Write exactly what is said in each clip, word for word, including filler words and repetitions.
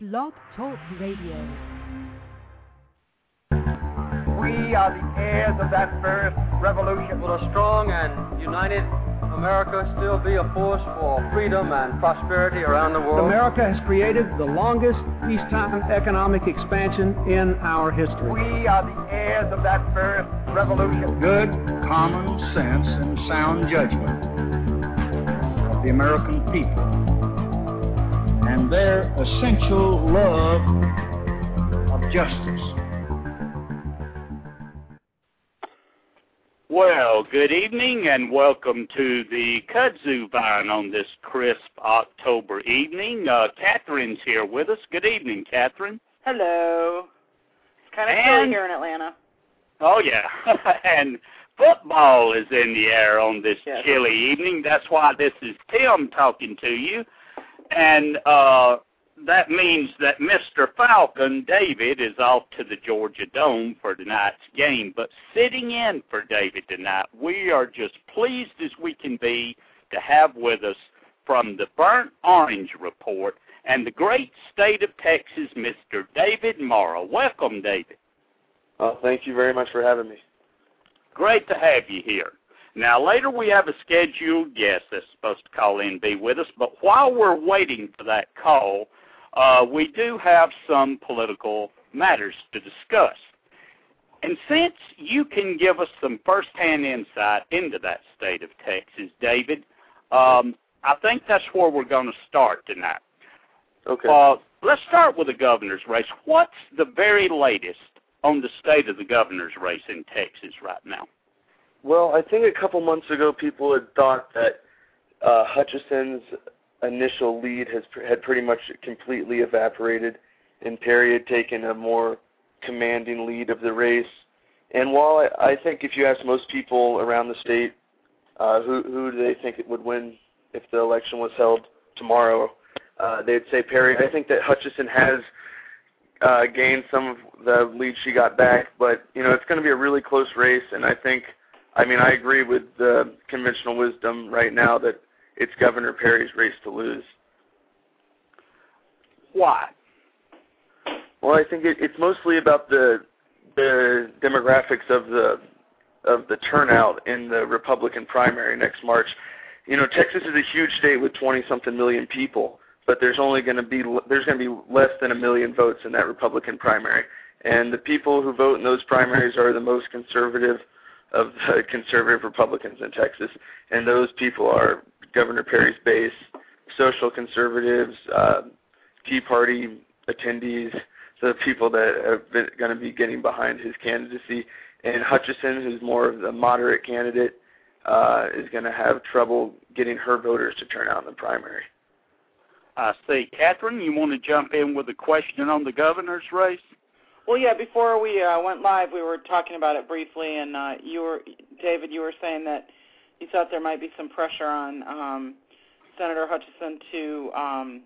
Blog Talk Radio. We are the heirs of that first revolution. Will a strong and united America still be a force for freedom and prosperity around the world? America has created the longest peacetime economic expansion in our history. We are the heirs of that first revolution. Good common sense and sound judgment of the American people and their essential love of justice. Well, good evening and welcome to the Kudzu Vine on this crisp October evening. Uh, Catherine's here with us. Good evening, Catherine. Hello. It's kind of And- chilly here in Atlanta. Oh, yeah. And football is in the air on this Yes. chilly evening. That's why this is Tim talking to you. And uh, that means that Mister Falcon, David, is off to the Georgia Dome for tonight's game. But sitting in for David tonight, we are just pleased as we can be to have with us from the Burnt Orange Report and the great state of Texas, Mister David Morrow. Welcome, David. Oh, thank you very much for having me. Great to have you here. Now, later we have a scheduled guest that's supposed to call in and be with us, but while we're waiting for that call, uh, we do have some political matters to discuss. And since you can give us some firsthand insight into that state of Texas, David, um, I think that's where we're going to start tonight. Okay. Uh, let's start with the governor's race. What's the very latest on the state of the governor's race in Texas right now? Well, I think a couple months ago people had thought that uh, Hutchison's initial lead has had pretty much completely evaporated, and Perry had taken a more commanding lead of the race. And while I, I think if you ask most people around the state uh, who, who do they think it would win if the election was held tomorrow, uh, they'd say Perry. I think that Hutchison has uh, gained some of the lead she got back, but, you know, it's going to be a really close race, and I think I mean, I agree with the conventional wisdom right now that it's Governor Perry's race to lose. Why? Well, I think it, it's mostly about the the demographics of the of the turnout in the Republican primary next March. You know, Texas is a huge state with twenty-something million people, but there's only going to be there's going to be less than a million votes in that Republican primary, and the people who vote in those primaries are the most conservative of the conservative Republicans in Texas, and those people are Governor Perry's base, social conservatives, uh, Tea Party attendees, the people that are going to be getting behind his candidacy. And Hutchison, who's more of the moderate candidate, uh, is going to have trouble getting her voters to turn out in the primary. I see. Catherine, you want to jump in with a question on the governor's race? Well, yeah, before we uh, went live, we were talking about it briefly, and uh, you were, David, you were saying that you thought there might be some pressure on um, Senator Hutchison to um,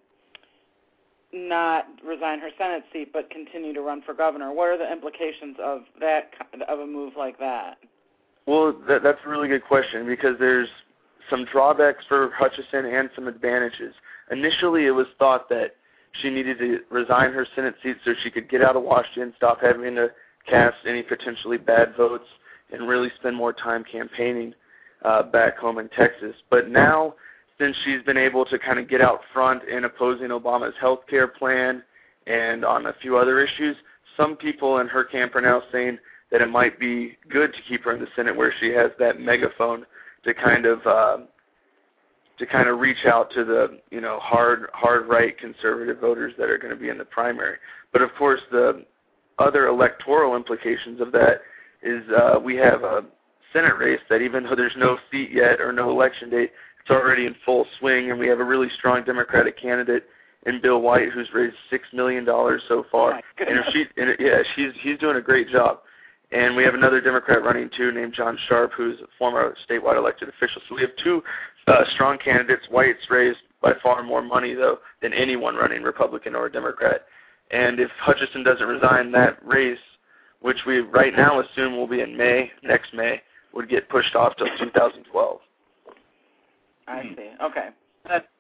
not resign her Senate seat but continue to run for governor. What are the implications of that, of a move like that? Well, that, that's a really good question because there's some drawbacks for Hutchison and some advantages. Initially, it was thought that she needed to resign her Senate seat so she could get out of Washington, stop having to cast any potentially bad votes, and really spend more time campaigning uh, back home in Texas. But now, since she's been able to kind of get out front in opposing Obama's health care plan and on a few other issues, some people in her camp are now saying that it might be good to keep her in the Senate where she has that megaphone to kind of uh, to kind of reach out to the, you know, hard, hard right conservative voters that are going to be in the primary. But, of course, the other electoral implications of that is uh, we have a Senate race that even though there's no seat yet or no election date, it's already in full swing, and we have a really strong Democratic candidate in Bill White who's raised six million dollars so far. Oh and if she, and it, yeah, she's he's doing a great job. And we have another Democrat running, too, named John Sharp, who's a former statewide elected official. So we have two uh, strong candidates. White's raised by far more money, though, than anyone running Republican or Democrat. And if Hutchison doesn't resign, that race, which we right now assume will be in May, next May, would get pushed off till two thousand twelve. I see. Okay. That,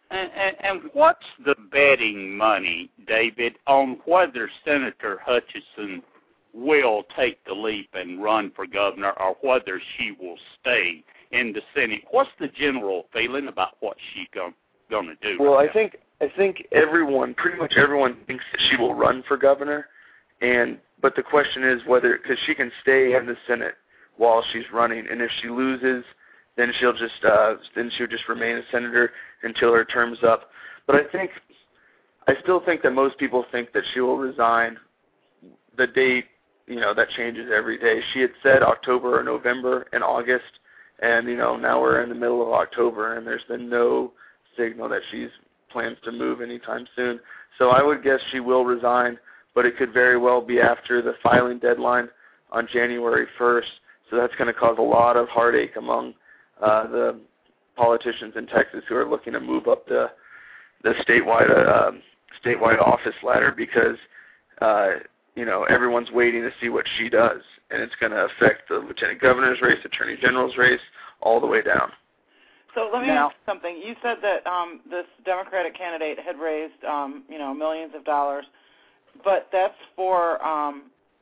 And, and, and what's the betting money, David, on whether Senator Hutchison will take the leap and run for governor or whether she will stay in the Senate? What's the general feeling about what she's going going to do? Well, right I think I think everyone, pretty much everyone, thinks that she will run for governor, and but the question is whether, because she can stay in the Senate while she's running, and if she loses, then she'll just uh, then she'll just remain a senator until her term's up. But I think I still think that most people think that she will resign. The date, you know, that changes every day. She had said October or November and August, and you know now we're in the middle of October, and there's been no signal that she's plans to move anytime soon. So I would guess she will resign, but it could very well be after the filing deadline on January first. So that's going to cause a lot of heartache among uh, the politicians in Texas who are looking to move up the the statewide uh, statewide office ladder because uh, you know everyone's waiting to see what she does, and it's going to affect the lieutenant governor's race, attorney general's race, all the way down. So let me Now, ask something. You said that um, this Democratic candidate had raised, um, you know, millions of dollars, but that's for. Um,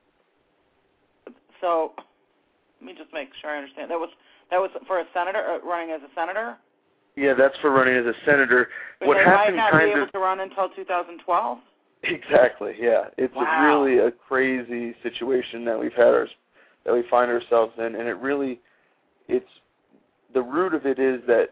so let me just make sure I understand. That was that was for a senator uh, running as a senator. Yeah, that's for running as a senator. But what they happened might not kind be able of to run until two thousand twelve. Exactly. Yeah, it's Wow. a really a crazy situation that we've had our, that we find ourselves in, and it really, it's the root of it is that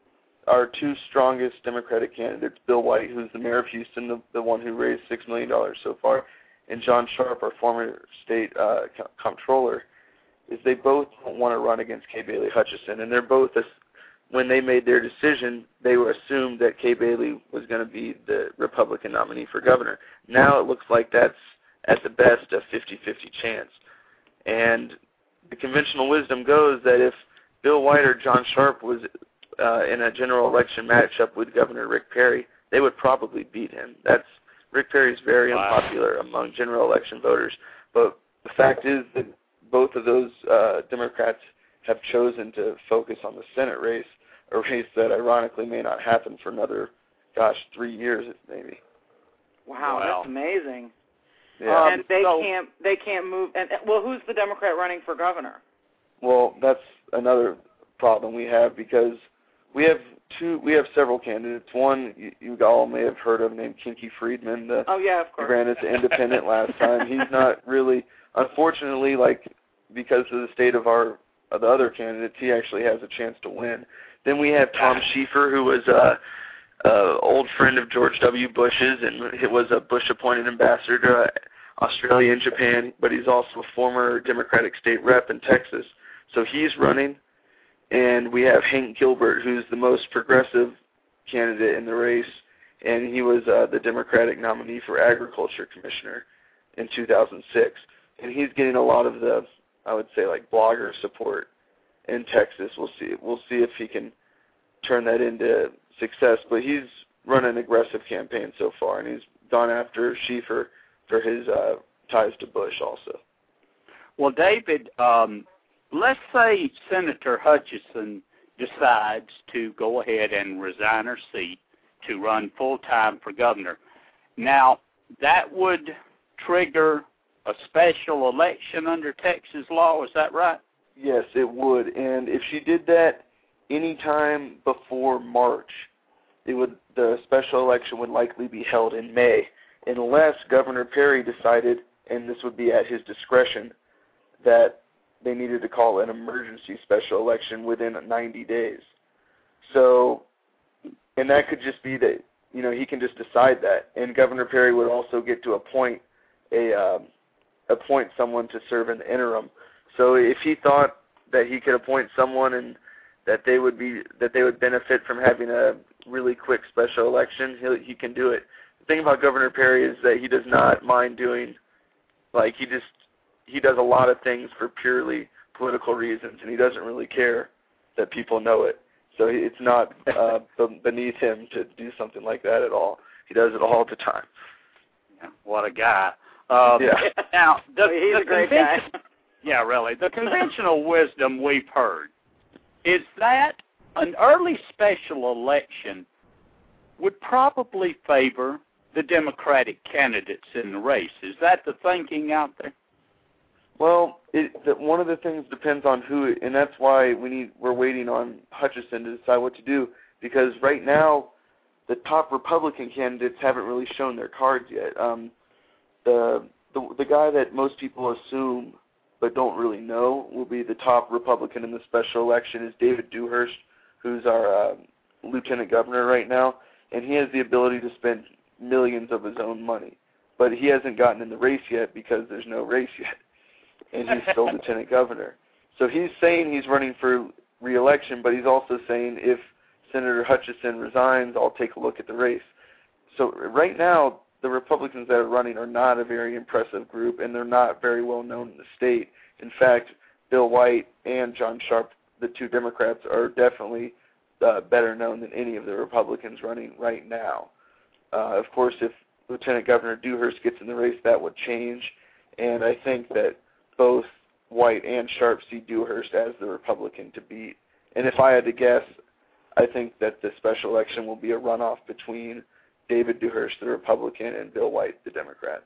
our two strongest Democratic candidates, Bill White, who's the mayor of Houston, the, the one who raised six million dollars so far, and John Sharp, our former state uh, comptroller, is they both don't want to run against Kay Bailey Hutchison, and they're both, when they made their decision, they were assumed that Kay Bailey was going to be the Republican nominee for governor. Now it looks like that's, at the best, a fifty-fifty chance. And the conventional wisdom goes that if Bill White or John Sharp was uh, in a general election matchup with Governor Rick Perry, they would probably beat him. That's Rick Perry's very Wow. unpopular among general election voters. But the fact is that both of those uh, Democrats have chosen to focus on the Senate race, a race that ironically may not happen for another, gosh, three years maybe. Wow, Wow. that's amazing. Yeah. Um, and they so- can't they can't move. And well, who's the Democrat running for governor? Well, that's another problem we have because we have two, we have several candidates. One you, you all may have heard of named Kinky Friedman. The, Oh yeah, of he course. ran as independent last time. He's not really, unfortunately, like because of the state of our of the other candidates, he actually has a chance to win. Then we have Tom Schieffer, who was a, a old friend of George W. Bush's and he was a Bush-appointed ambassador to Australia and Japan, but he's also a former Democratic state rep in Texas. So he's running. And we have Hank Gilbert, who's the most progressive candidate in the race, and he was uh, the Democratic nominee for Agriculture Commissioner in two thousand six. And he's getting a lot of the, I would say, like blogger support in Texas. We'll see. We'll see if he can turn that into success. But he's run an aggressive campaign so far, and he's gone after Schieffer for his uh, ties to Bush also. Well, David, um, let's say Senator Hutchison decides to go ahead and resign her seat to run full-time for governor. Now, that would trigger a special election under Texas law, is that right? Yes, it would. And if she did that any time before March, it would the special election would likely be held in May, unless Governor Perry decided, and this would be at his discretion, that they needed to call an emergency special election within ninety days. So, and that could just be that, you know, he can just decide that. And Governor Perry would also get to appoint a um, appoint someone to serve in the interim. So if he thought that he could appoint someone and that they would be that they would benefit from having a really quick special election, he he can do it. The thing about Governor Perry is that he does not mind doing, like he just he does a lot of things for purely political reasons, and he doesn't really care that people know it. So it's not uh, beneath him to do something like that at all. He does it all the time. Yeah, what a guy. Um, yeah. Now, the, Well, he's the a great guy. Yeah, really. The conventional wisdom we've heard is that an early special election would probably favor the Democratic candidates in the race. Is that the thinking out there? Well, it, the, one of the things depends on who, and that's why we need we're waiting on Hutchison to decide what to do, because right now the top Republican candidates haven't really shown their cards yet. Um, the, the the guy that most people assume but don't really know will be the top Republican in the special election is David Dewhurst, who's our uh, lieutenant governor right now, and he has the ability to spend millions of his own money, but he hasn't gotten in the race yet because there's no race yet, and he's still lieutenant governor. So he's saying he's running for re-election, but he's also saying if Senator Hutchison resigns, I'll take a look at the race. So right now, the Republicans that are running are not a very impressive group, and they're not very well known in the state. In fact, Bill White and John Sharp, the two Democrats, are definitely uh, better known than any of the Republicans running right now. Uh, of course, if Lieutenant Governor Dewhurst gets in the race, that would change, and I think that both White and Sharp see Dewhurst as the Republican to beat. And if I had to guess, I think that the special election will be a runoff between David Dewhurst, the Republican, and Bill White, the Democrat.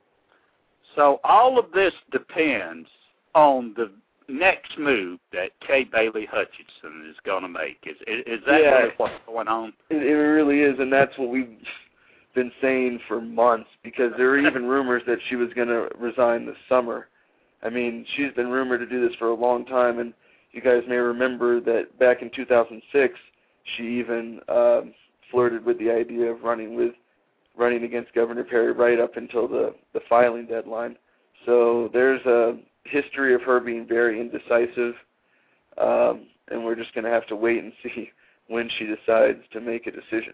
So all of this depends on the next move that Kay Bailey Hutchison is going to make. Is is that yeah, really what's going on? It, it really is, and that's what we've been saying for months, because there were even rumors that she was going to resign this summer. I mean, she's been rumored to do this for a long time, and you guys may remember that back in two thousand six, she even um, flirted with the idea of running with running against Governor Perry right up until the, the filing deadline. So there's a history of her being very indecisive, um, and we're just going to have to wait and see when she decides to make a decision.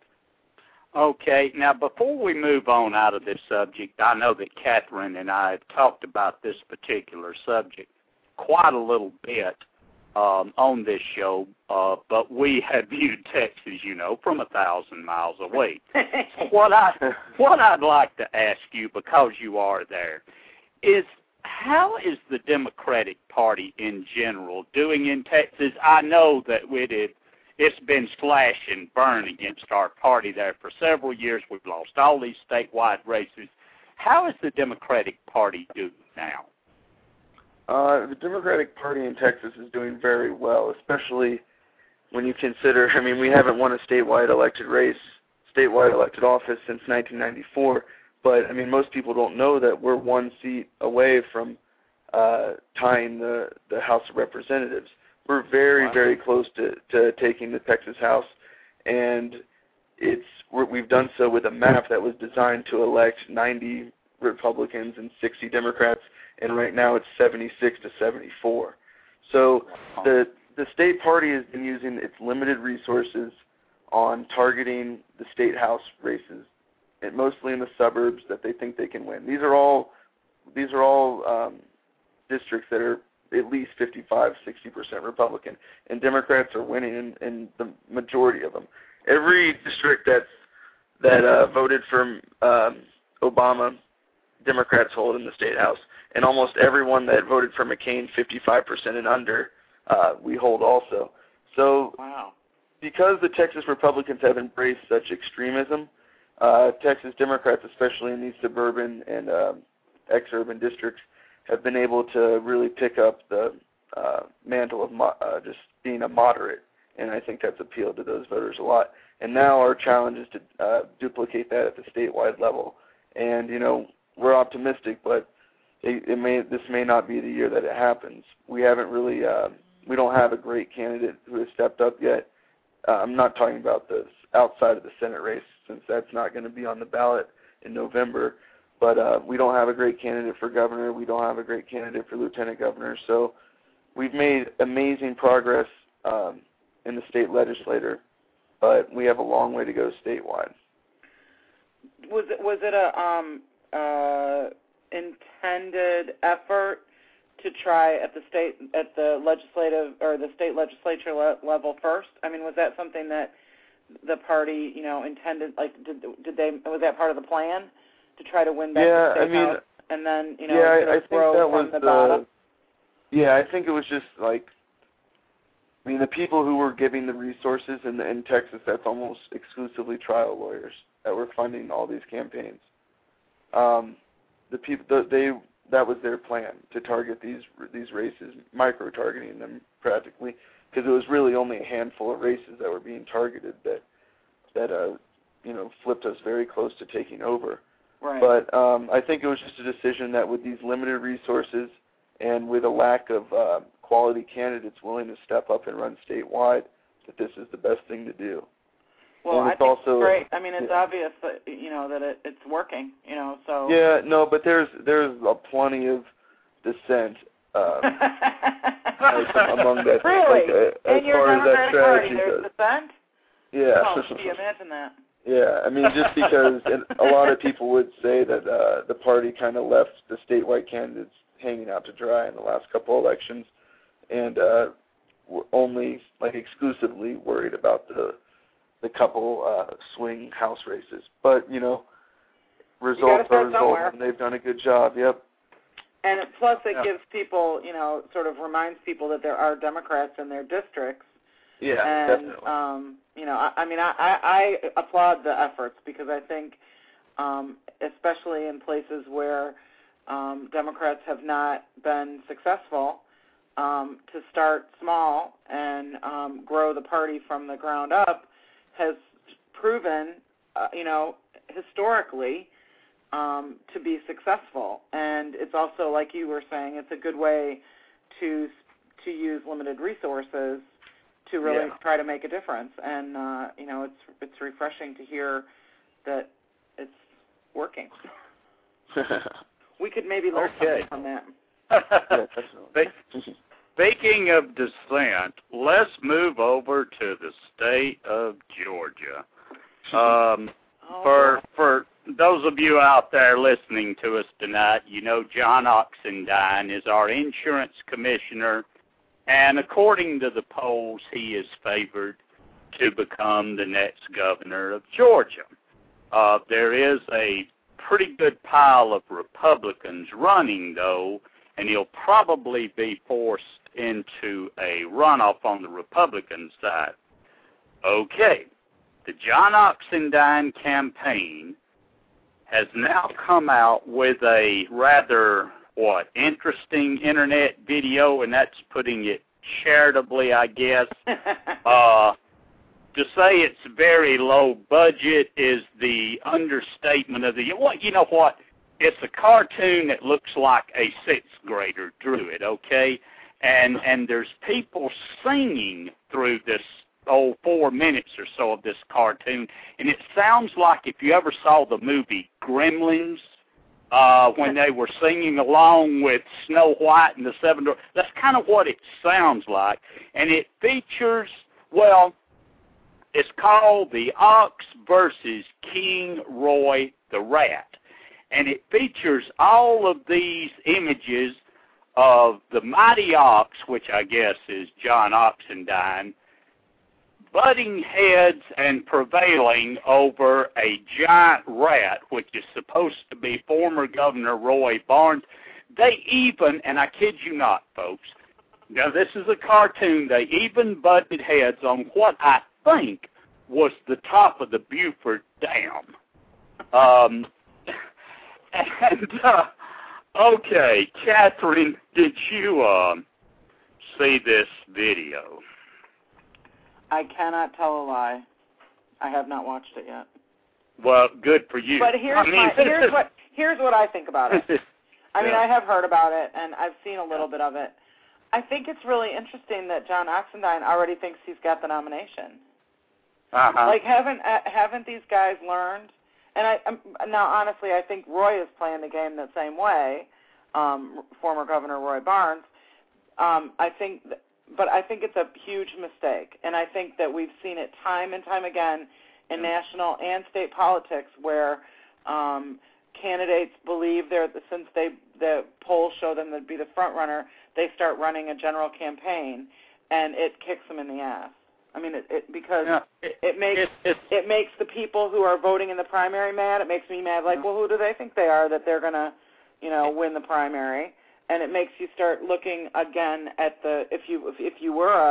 Okay, now before we move on out of this subject, I know that Catherine and I have talked about this particular subject quite a little bit um, on this show, uh, but we have viewed Texas, you know, from a thousand miles away. So what, I, what I'd like to ask you, because you are there, is how is the Democratic Party in general doing in Texas? I know that it is, it's been slash and burn against our party there for several years. We've lost all these statewide races. How is the Democratic Party doing now? Uh, the Democratic Party in Texas is doing very well, especially when you consider, I mean, we haven't won a statewide elected race, statewide elected office since nineteen ninety-four, but, I mean, most people don't know that we're one seat away from uh, tying the, the House of Representatives. We're very, wow. very close to, to taking the Texas House, and it's we're, we've done so with a map that was designed to elect ninety Republicans and sixty Democrats, and right now it's seventy-six to seventy-four. So the the state party has been using its limited resources on targeting the state house races, and mostly in the suburbs that they think they can win. These are all these are all um, districts that are at least fifty-five, sixty percent Republican, and Democrats are winning in, in the majority of them. Every district that's that uh, voted for um, Obama, Democrats hold in the state house, and almost everyone that voted for McCain, fifty-five percent and under, uh, we hold also. So wow. Because the Texas Republicans have embraced such extremism, uh, Texas Democrats, especially in these suburban and uh, ex-urban districts, have been able to really pick up the uh, mantle of mo- uh, just being a moderate, and I think that's appealed to those voters a lot. And now our challenge is to uh, duplicate that at the statewide level. And, you know, we're optimistic, but it, it may this may not be the year that it happens. We haven't really, uh, we don't have a great candidate who has stepped up yet. Uh, I'm not talking about the outside of the Senate race, since that's not going to be on the ballot in November. But uh, we don't have a great candidate for governor. We don't have a great candidate for lieutenant governor. So we've made amazing progress um, in the state legislature, but we have a long way to go statewide. Was it was it a um, uh, intended effort to try at the state at the legislative or the state legislature le- level first? I mean, was that something that the party, you know, intended? Like, did did they was that part of the plan to try to win back yeah, the state I mean, house and then you know yeah, sort of I, I think grow that from was the the bottom? yeah, I think it was just like I mean, the people who were giving the resources in, in Texas, that's almost exclusively trial lawyers that were funding all these campaigns. Um, the people, the, they, that was their plan, to target these these races, micro-targeting them practically, because it was really only a handful of races that were being targeted that that uh, you know, flipped us very close to taking over. Right. But um, I think it was just a decision that with these limited resources and with a lack of uh, quality candidates willing to step up and run statewide, that this is the best thing to do. Well, and I it's think also, it's great. I mean, it's yeah. obvious that, you know, that it, it's working, you know, so. Yeah, no, but there's there's a plenty of dissent um, among that. Really? Like, uh, as In your far as that Democratic Party, strategy there's goes. dissent? Yeah. Oh, can you imagine that? Yeah, I mean, just because and a lot of people would say that uh, the party kind of left the statewide candidates hanging out to dry in the last couple elections, and uh, were only, like, exclusively worried about the the couple uh, swing House races. But, you know, results are results, and they've done a good job, yep. And it, plus it yeah. gives people, you know, sort of reminds people that there are Democrats in their districts. Yeah, and, definitely. um, you know, I, I mean, I, I, I applaud the efforts because I think, um, especially in places where um, Democrats have not been successful, um, to start small and um, grow the party from the ground up has proven, uh, you know, historically um, to be successful. And it's also, like you were saying, it's a good way to to use limited resources to really yeah. try to make a difference. And, uh, you know, it's it's refreshing to hear that it's working. We could maybe learn okay. something from that. yeah, Speaking of dissent, let's move over to the state of Georgia. Um, oh, for boy. for those of you out there listening to us tonight, you know John Oxendine is our insurance commissioner, and according to the polls, he is favored to become the next governor of Georgia. Uh, there is a pretty good pile of Republicans running, though, and he'll probably be forced into a runoff on the Republican side. Okay, the John Oxendine campaign has now come out with a rather, what, interesting internet video, and that's putting it charitably, I guess. uh, to say it's very low budget is the understatement of the, well, you know what? It's a cartoon that looks like a sixth grader drew it, okay? And and there's people singing through this, oh, four minutes or so of this cartoon, and it sounds like if you ever saw the movie Gremlins, uh, when they were singing along with Snow White and the Seven Dwarfs, that's kind of what it sounds like. And it features, well, it's called The Ox versus King Roy the Rat. And it features all of these images of the mighty ox, which I guess is John Oxendine, butting heads and prevailing over a giant rat, which is supposed to be former Governor Roy Barnes. They even, and I kid you not, folks, now this is a cartoon, they even butted heads on what I think was the top of the Beaufort Dam. Um... And, uh, okay, Catherine, did you uh, see this video? I cannot tell a lie. I have not watched it yet. Well, good for you. But here's, I mean, my, here's, what, here's what I think about it. I mean, yeah. I have heard about it, and I've seen a little bit of it. I think it's really interesting that John Oxendine already thinks he's got the nomination. Uh-huh. Like, haven't uh, haven't these guys learned? And I um, now, honestly, I think Roy is playing the game the same way. Um, former Governor Roy Barnes. Um, I think, th- but I think it's a huge mistake, and I think that we've seen it time and time again in yeah. national and state politics, where um, candidates believe they're since they the polls show them to be the front runner, they start running a general campaign, and it kicks them in the ass. I mean, it, it because yeah, it, it makes it, it, it makes the people who are voting in the primary mad. It makes me mad. Like, well, who do they think they are that they're gonna, you know, win the primary? And it makes you start looking again at the if you if, if you were a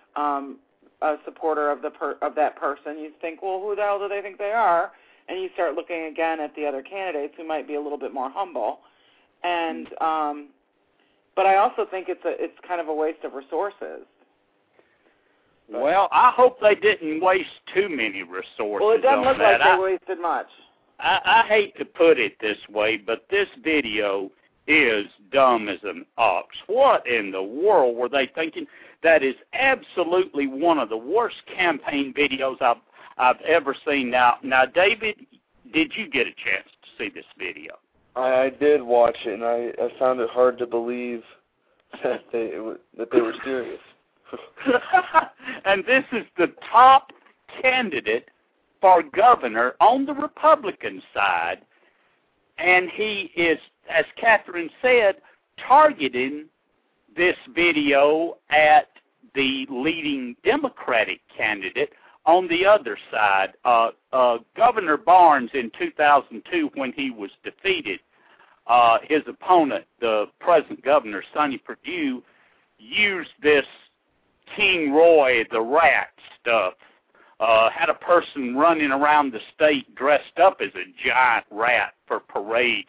um, a supporter of the per- of that person, you think, well, who the hell do they think they are? And you start looking again at the other candidates who might be a little bit more humble. And um, but I also think it's a it's kind of a waste of resources. But, well, I hope they didn't waste too many resources. well, it doesn't on look that. like they I, wasted much. I, I hate to put it this way, but this video is dumb as an ox. What in the world were they thinking? That is absolutely one of the worst campaign videos I've I've ever seen. Now, now, David, did you get a chance to see this video? I, I did watch it, and I, I found it hard to believe that they it was, that they were serious. And this is the top candidate for governor on the Republican side, and he is, as Catherine said, targeting this video at the leading Democratic candidate on the other side. Uh, uh, Governor Barnes in two thousand two, when he was defeated, uh, his opponent, the present governor, Sonny Perdue, used this King Roy the Rat stuff. Uh, had a person running around the state dressed up as a giant rat for parade.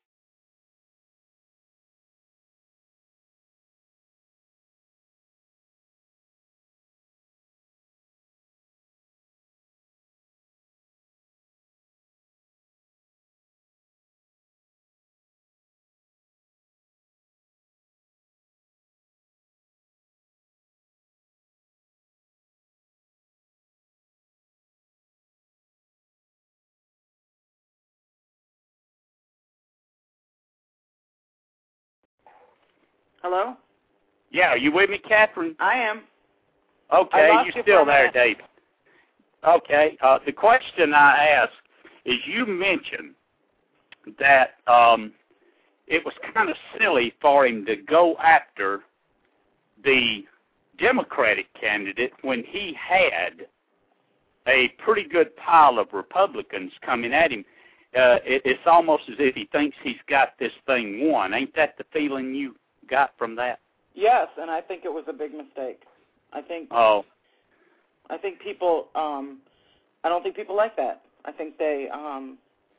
Hello? Yeah, are you with me, Catherine? I am. Okay, I lost you're you for still a there, minute. David. Okay, uh, the question I asked is, you mentioned that um, it was kind of silly for him to go after the Democratic candidate when he had a pretty good pile of Republicans coming at him. Uh, it, it's almost as if he thinks he's got this thing won. Ain't that the feeling you got from that? Yes, and I think it was a big mistake. I think Oh. I think people um I don't think people like that. I think they um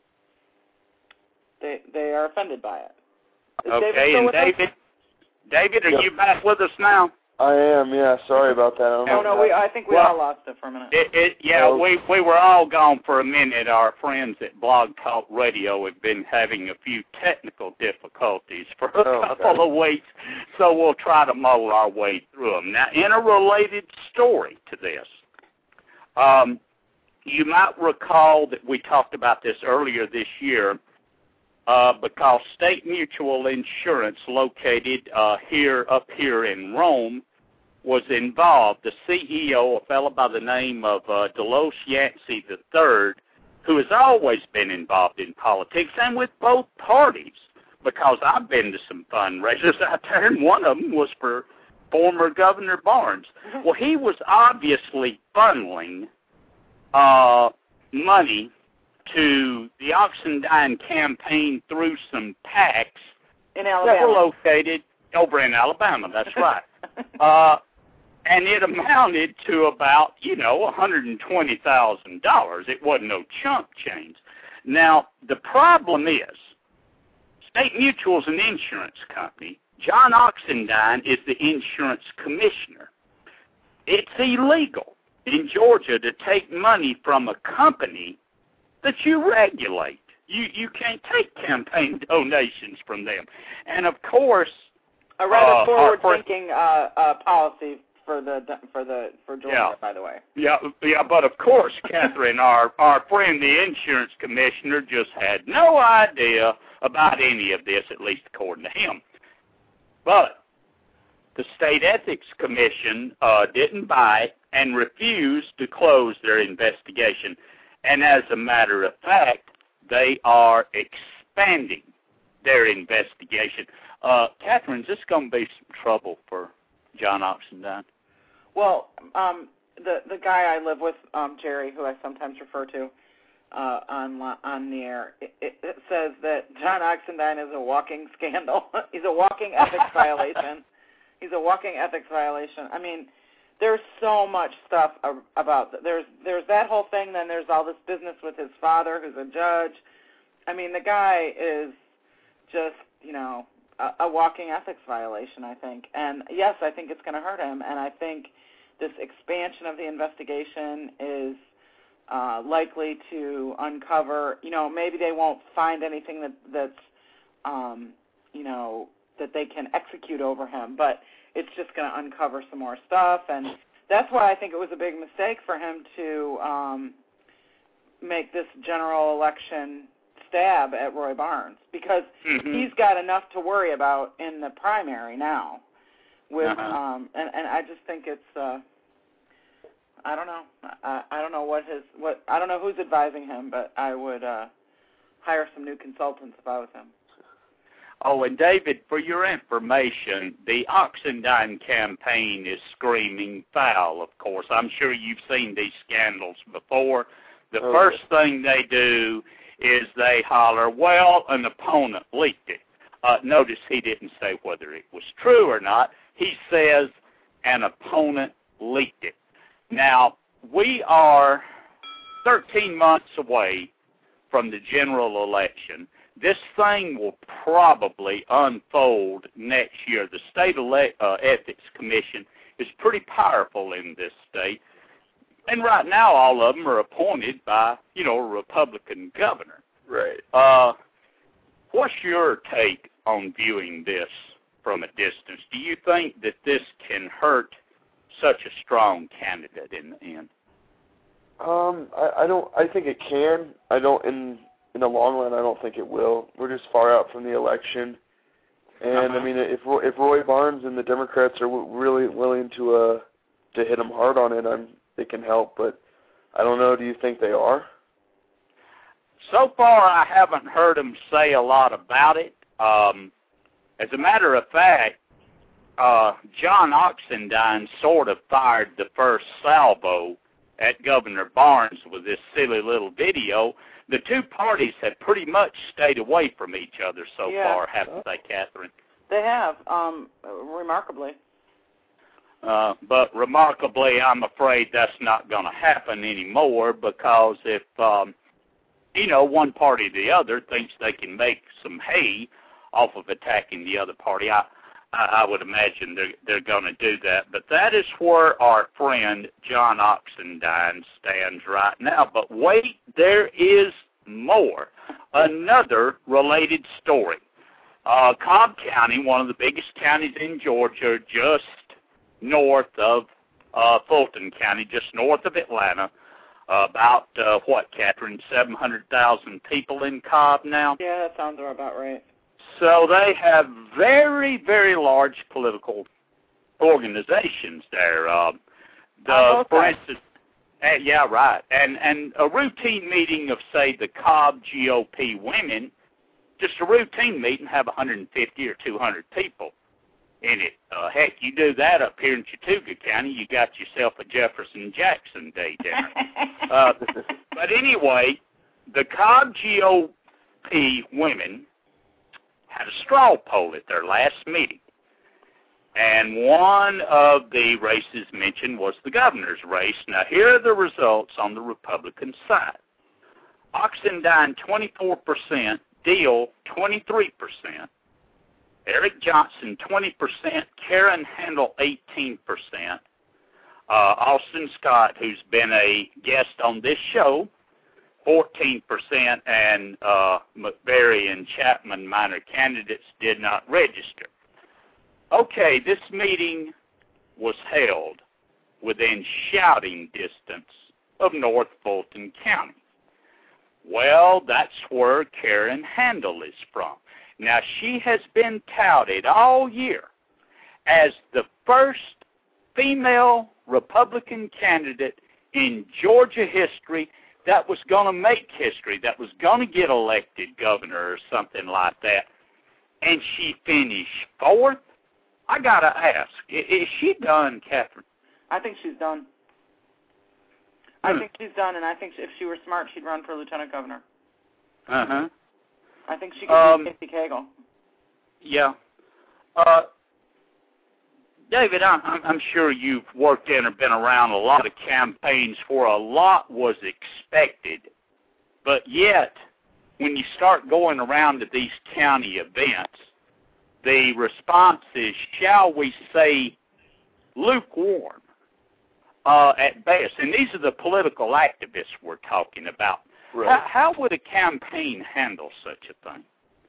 they they are offended by it. Is David Okay, still and with us? David, David, are Yep. you back with us now? I am, yeah. Sorry about that. I don't Oh know no, we I think we Well, all lost it for a minute. It, it, yeah, Oh. we we were all gone for a minute. Our friends at Blog Talk Radio have been having a few technical difficulties for a Oh, couple okay. of weeks, so we'll try to muddle our way through them. Now, in a related story to this, um, you might recall that we talked about this earlier this year, uh, because State Mutual Insurance, located uh, here up here in Rome, was involved. The C E O, a fellow by the name of uh, Delos Yancey the third, who has always been involved in politics and with both parties, because I've been to some fundraisers out there, and one of them was for former Governor Barnes. Well, he was obviously funneling uh, money to the Oxendine campaign through some PACs In that were Alabama. located over in Alabama. That's right. uh, and it amounted to about, you know, one hundred twenty thousand dollars. It wasn't no chump change. Now, the problem is, State Mutual is an insurance company. John Oxendine is the insurance commissioner. It's illegal in Georgia to take money from a company that you regulate. You you can't take campaign donations from them. And, of course, A rather uh, forward-thinking uh, uh, policy for the for the for Georgia, Yeah. by the way. Yeah, yeah, but of course, Catherine, our, our friend, the insurance commissioner, just had no idea about any of this, at least according to him. But the State Ethics Commission uh, didn't bite and refused to close their investigation. And as a matter of fact, they are expanding their investigation. Uh, Catherine, is this going to be some trouble for John Oxendine? Well, um, the the guy I live with, um, Jerry, who I sometimes refer to uh, on on the air, it, it, it says that John Oxendine is a walking scandal. He's a walking ethics violation. He's a walking ethics violation. I mean, there's so much stuff about there's there's that whole thing. Then there's all this business with his father, who's a judge. I mean, the guy is just, you know, a, a walking ethics violation, I think. And yes, I think it's going to hurt him. And I think this expansion of the investigation is uh, likely to uncover, you know, maybe they won't find anything that that's, um, you know, that they can execute over him, but it's just going to uncover some more stuff. And that's why I think it was a big mistake for him to um, make this general election stab at Roy Barnes, because mm-hmm. he's got enough to worry about in the primary now. With uh-huh. um, and, and I just think it's uh, I don't know I, I don't know what his what I don't know who's advising him, but I would uh, hire some new consultants if I was him. Oh, and David, for your information, the Oxendine campaign is screaming foul, of course. I'm sure you've seen these scandals before. The oh. first thing they do is they holler, well, an opponent leaked it. Uh, notice he didn't say whether it was true or not. He says an opponent leaked it. Now, we are thirteen months away from the general election. This thing will probably unfold next year. The State Ele- uh, Ethics Commission is pretty powerful in this state. And right now, all of them are appointed by, you know, a Republican governor. Right. Uh, what's your take on viewing this from a distance? Do you think that this can hurt such a strong candidate in the end? Um, I, I don't. I think it can. I don't. In in the long run, I don't think it will. We're just far out from the election, and uh-huh. I mean, if if Roy Barnes and the Democrats are w- really willing to uh to hit him hard on it, I'm. It can help, but I don't know. Do you think they are? So far, I haven't heard them say a lot about it. Um, as a matter of fact, uh, John Oxendine sort of fired the first salvo at Governor Barnes with this silly little video. The two parties have pretty much stayed away from each other so yeah. far, haven't they, Catherine? They have, um, remarkably. Uh, but remarkably, I'm afraid that's not going to happen anymore, because if, um, you know, one party or the other thinks they can make some hay off of attacking the other party, I, I would imagine they're, they're going to do that. But that is where our friend John Oxendine stands right now. But wait, there is more. Another related story. Uh, Cobb County, one of the biggest counties in Georgia, just north of uh, Fulton County, just north of Atlanta, uh, about, uh, what, Catherine, seven hundred thousand people in Cobb now? Yeah, that sounds about right. So they have very, very large political organizations there. Uh, the, for instance, uh, yeah, right. And, and a routine meeting of, say, the Cobb G O P women, just a routine meeting, have one hundred fifty or two hundred people in it. Uh, heck, you do that up here in Chattooga County, you got yourself a Jefferson Jackson Day dinner. uh, but anyway, the Cobb G O P women had a straw poll at their last meeting. And one of the races mentioned was the governor's race. Now, here are the results on the Republican side. Oxendine, twenty-four percent. Deal, twenty-three percent. Eric Johnson, twenty percent. Karen Handel, eighteen percent. Uh, Austin Scott, who's been a guest on this show, fourteen percent. And uh, McBury and Chapman, minor candidates, did not register. Okay, this meeting was held within shouting distance of North Fulton County. Well, that's where Karen Handel is from. Now, she has been touted all year as the first female Republican candidate in Georgia history that was going to make history, that was going to get elected governor or something like that. And she finished fourth? I got to ask, is she done, Catherine? I think she's done. I think she's done, and I think if she were smart, she'd run for lieutenant governor. Uh-huh. I think she could um, beat Casey Cagle. Yeah. Uh, David, I'm, I'm sure you've worked in or been around a lot of campaigns where a lot was expected, but yet when you start going around to these county events, the response is, shall we say, lukewarm uh, at best. And these are the political activists we're talking about. Right. How, how would a campaign handle such a thing?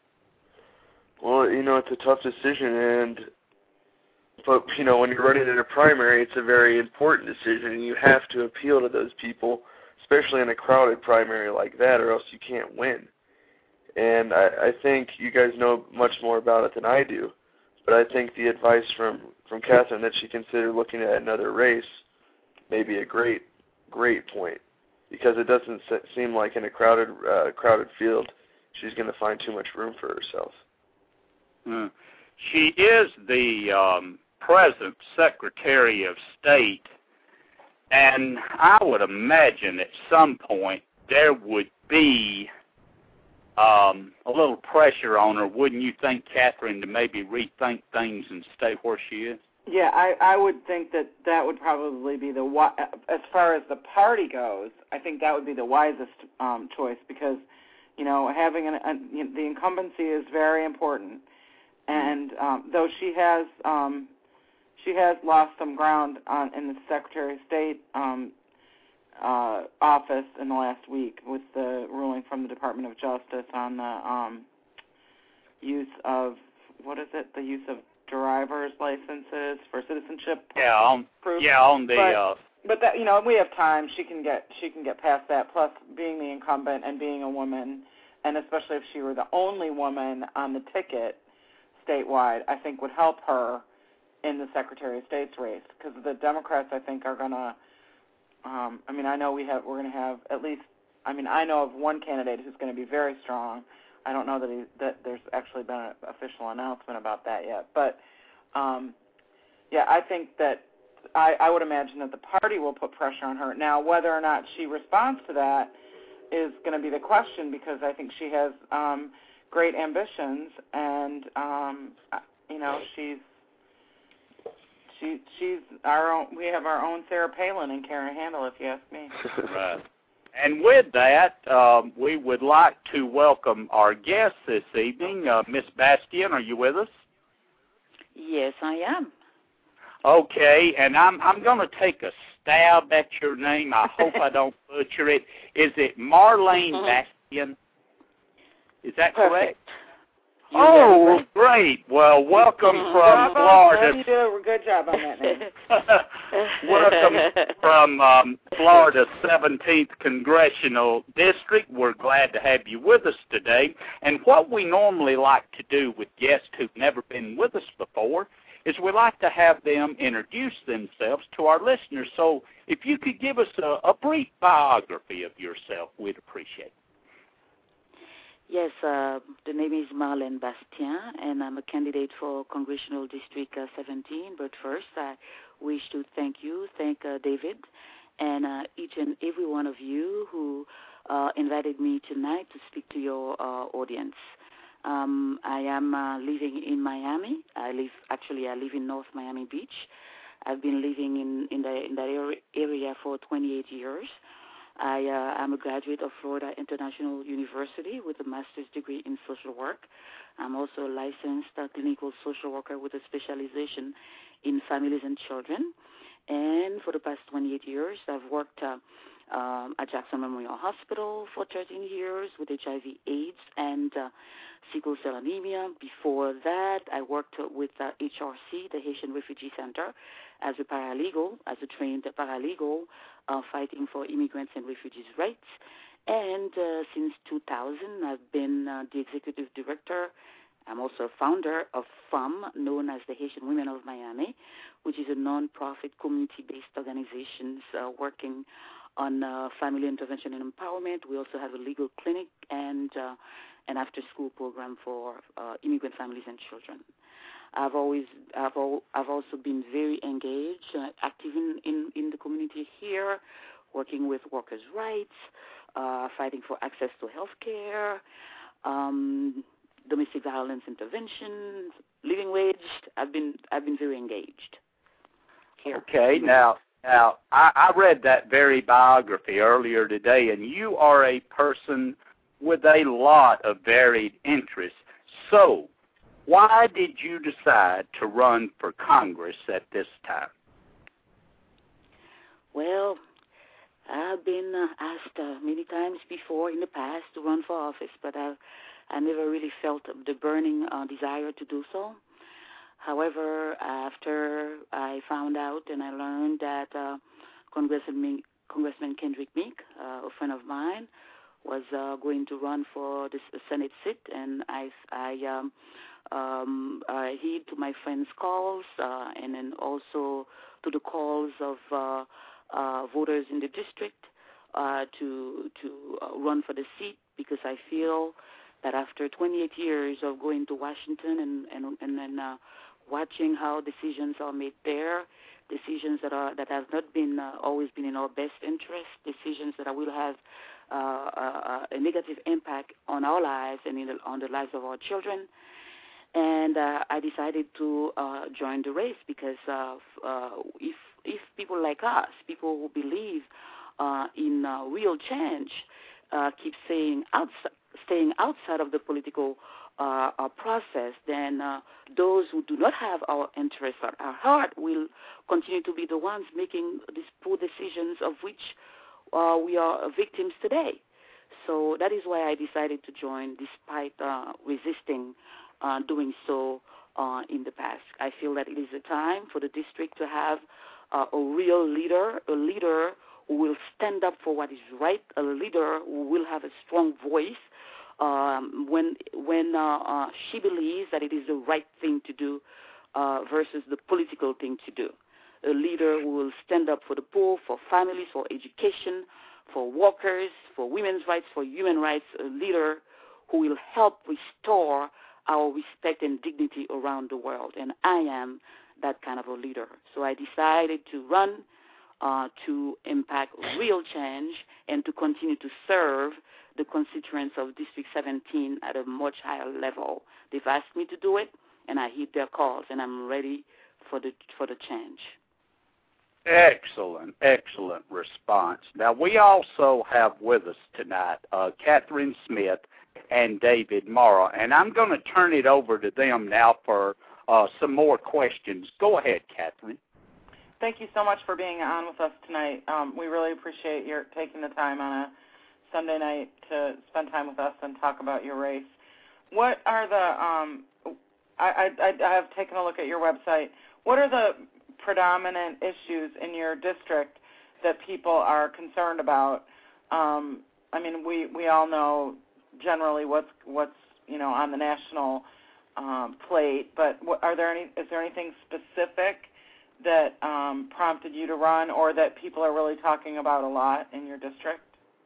Well, you know, it's a tough decision, and but, you know, when you're running in a primary, it's a very important decision, and you have to appeal to those people, especially in a crowded primary like that, or else you can't win. And I, I think you guys know much more about it than I do, but I think the advice from, from Catherine that she considered looking at another race may be a great, great point, because it doesn't seem like in a crowded, uh, crowded field she's going to find too much room for herself. Hmm. She is the um, present Secretary of State, and I would imagine at some point there would be um, a little pressure on her, wouldn't you think, Catherine, to maybe rethink things and stay where she is? Yeah, I, I would think that that would probably be the, as far as the party goes, I think that would be the wisest um, choice, because, you know, having an, a, you know, the incumbency is very important. And um, though she has um, she has lost some ground on, in the Secretary of State um, uh, office in the last week with the ruling from the Department of Justice on the um, use of, what is it, the use of driver's licenses for citizenship. Yeah, on proof. yeah on the. But, uh, but that, you know, we have time. She can get she can get past that. Plus, being the incumbent and being a woman, and especially if she were the only woman on the ticket statewide, I think would help her in the Secretary of State's race, because the Democrats, I think, are going to, um, I mean, I know we have, we're going to have at least, I mean, I know of one candidate who's going to be very strong. I don't know that he, that there's actually been an official announcement about that yet, but, um, yeah, I think that, I, I would imagine that the party will put pressure on her. Now, whether or not she responds to that is going to be the question, because I think she has, um, great ambitions, and um, you know, she's she she's our own. We have our own Sarah Palin and Karen Handel, if you ask me. Right. And with that, um, we would like to welcome our guest this evening, uh, Miss Bastian. Are you with us? Yes, I am. Okay, and I'm I'm going to take a stab at your name. I hope I don't butcher it. Is it Marlene mm-hmm. Bastian? Is that Perfect. correct? You oh, great. Well, welcome mm-hmm. from Bravo. Florida. You did a good job on that name. Welcome from um, Florida's seventeenth Congressional District. We're glad to have you with us today. And what we normally like to do with guests who've never been with us before is we like to have them introduce themselves to our listeners. So if you could give us a, a brief biography of yourself, we'd appreciate it. Yes, uh, the name is Marlene Bastien, and I'm a candidate for Congressional District uh, seventeen. But first, I wish to thank you, thank uh, David, and uh, each and every one of you who uh, invited me tonight to speak to your uh, audience. Um, I am uh, living in Miami. I live, actually, I live in North Miami Beach. I've been living in, in, the, in that area for twenty-eight years. I uh, am a graduate of Florida International University with a master's degree in social work. I'm also a licensed uh, clinical social worker with a specialization in families and children. And for the past twenty-eight years, I've worked uh, um, at Jackson Memorial Hospital for thirteen years with H I V AIDS and uh, sickle cell anemia. Before that, I worked with uh, H R C, the Haitian Refugee Center, as a paralegal, as a trained paralegal, uh, fighting for immigrants and refugees' rights. And uh, since two thousand, I've been uh, the executive director. I'm also a founder of F A M, known as the Haitian Women of Miami, which is a non-profit community-based organization uh, working on uh, family intervention and empowerment. We also have a legal clinic and uh, an after-school program for uh, immigrant families and children. I've always, I've, al- I've also been very engaged, uh, active in, in, in the community here, working with workers' rights, uh, fighting for access to health care, um, domestic violence intervention, living wage. I've been, I've been very engaged. here. Okay, now, now I, I read that very biography earlier today, and you are a person with a lot of varied interests. So, why did you decide to run for Congress at this time? Well, I've been uh, asked uh, many times before in the past to run for office, but I, I never really felt the burning uh, desire to do so. However, after I found out and I learned that uh, Congressman, Congressman Kendrick Meek, uh, a friend of mine, was uh, going to run for the Senate seat, and I, I, um, um, I heed to my friends' calls uh, and then also to the calls of uh, uh, voters in the district uh, to to uh, run for the seat, because I feel that after twenty-eight years of going to Washington and and and then uh, watching how decisions are made there, decisions that are that have not been uh, always been in our best interest, decisions that will have uh, a, a negative impact on our lives and in the, on the lives of our children. And uh, I decided to uh, join the race because uh, uh, if if people like us, people who believe uh, in uh, real change, uh, keep saying outside, staying outside of the political uh, uh, process, then uh, those who do not have our interests at our heart will continue to be the ones making these poor decisions of which uh, we are victims today. So that is why I decided to join, despite uh, resisting uh, doing so uh, in the past. I feel that it is a time for the district to have uh, a real leader, a leader who will stand up for what is right, a leader who will have a strong voice um, when when uh, uh, she believes that it is the right thing to do uh, versus the political thing to do. A leader who will stand up for the poor, for families, for education, for workers, for women's rights, for human rights, a leader who will help restore our respect and dignity around the world. And I am that kind of a leader. So I decided to run uh, to impact real change and to continue to serve the constituents of District seventeen at a much higher level. They've asked me to do it, and I heed their calls, and I'm ready for the for the change. Excellent, excellent response. Now, we also have with us tonight uh, Catherine Smith and David Morrow, and I'm going to turn it over to them now for uh, some more questions. Go ahead, Catherine. Thank you so much for being on with us tonight. Um, we really appreciate your taking the time on a Sunday night to spend time with us and talk about your race. What are the, um, I, I, I have taken a look at your website. What are the predominant issues in your district that people are concerned about? Um, I mean, we, we all know generally what's what's you know on the national um, plate, but what, are there any? Is there anything specific that um, prompted you to run, or that people are really talking about a lot in your district?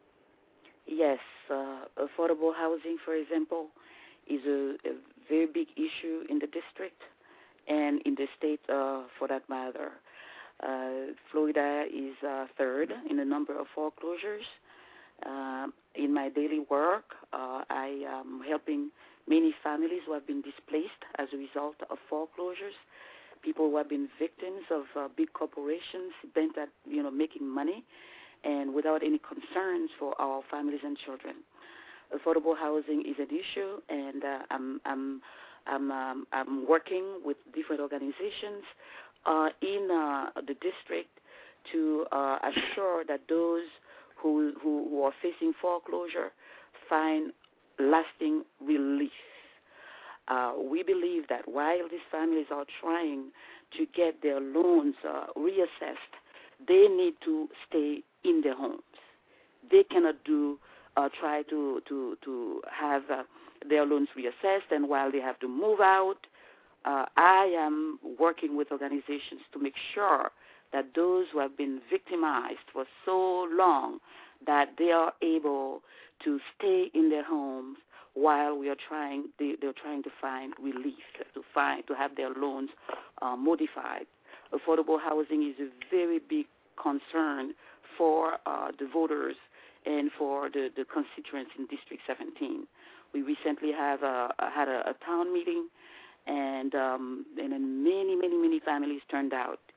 Yes, uh, affordable housing, for example, is a, a very big issue in the district and in the state, uh, for that matter. Uh, Florida is uh, third in the number of foreclosures. Uh, in my daily work, uh, I am helping many families who have been displaced as a result of foreclosures, people who have been victims of uh, big corporations bent at, you know, making money and without any concerns for our families and children. Affordable housing is an issue, and uh, I'm, I'm I'm, um, I'm working with different organizations uh, in uh, the district to uh, assure that those who, who, who are facing foreclosure find lasting relief. Uh, we believe that while these families are trying to get their loans uh, reassessed, they need to stay in their homes. They cannot do uh, try to to to have uh, their loans reassessed, and while they have to move out, uh, I am working with organizations to make sure that those who have been victimized for so long that they are able to stay in their homes while we are trying they, they're trying to find relief, to find to have their loans uh, modified. Affordable housing is a very big concern for uh, the voters and for the, the constituents in District seventeen. We recently have a, had a, a town meeting, and um, and then many, many, many families turned out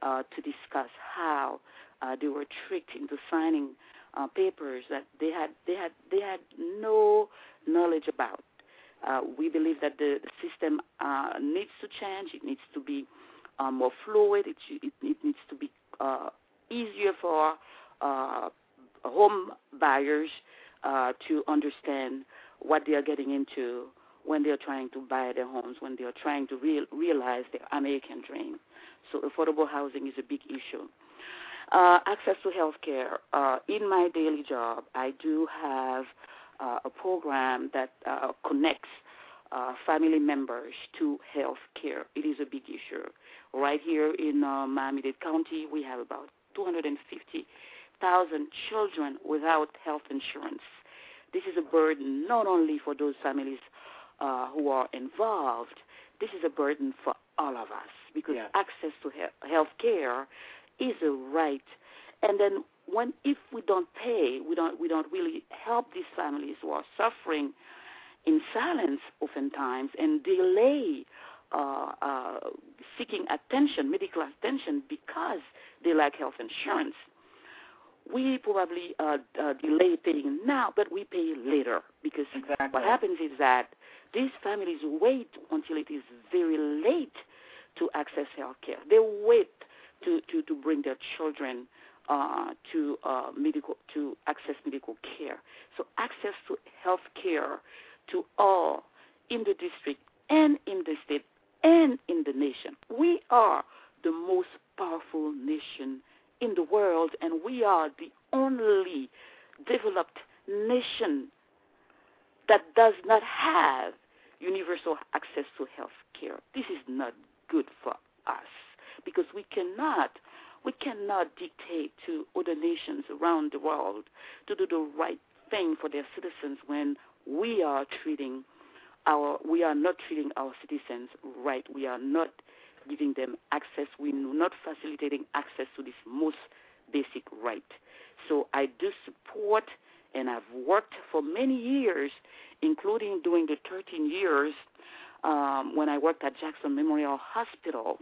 uh, to discuss how uh, they were tricked into signing uh, papers that they had they had they had no knowledge about. Uh, we believe that the, the system uh, needs to change. It needs to be uh, more fluid. It, it, it needs to be uh, easier for uh, home buyers uh, to understand what they are getting into when they are trying to buy their homes, when they are trying to real, realize their American dream. So affordable housing is a big issue. Uh, access to health care. Uh, in my daily job, I do have uh, a program that uh, connects uh, family members to health care. It is a big issue. Right here in uh, Miami-Dade County, we have about two hundred fifty thousand children without health insurance. This is a burden not only for those families uh, who are involved. This is a burden for all of us because yeah. access to he- health care is a right. And then when if we don't pay, we don't we don't really help these families who are suffering in silence oftentimes and delay uh, uh, seeking attention, medical attention, because they lack health insurance. We probably uh, uh, delay paying now, but we pay later because exactly. what happens is that these families wait until it is very late to access health care. They wait to, to, to bring their children uh, to uh, medical to access medical care. So access to health care to all in the district and in the state and in the nation. We are the most powerful nation in the world, and we are the only developed nation that does not have universal access to health care. This is not good for us because we cannot we cannot dictate to other nations around the world to do the right thing for their citizens when we are treating our we are not treating our citizens right. We are not giving them access. We're not facilitating access to this most basic right. So I do support, and I've worked for many years, including during the thirteen years um, when I worked at Jackson Memorial Hospital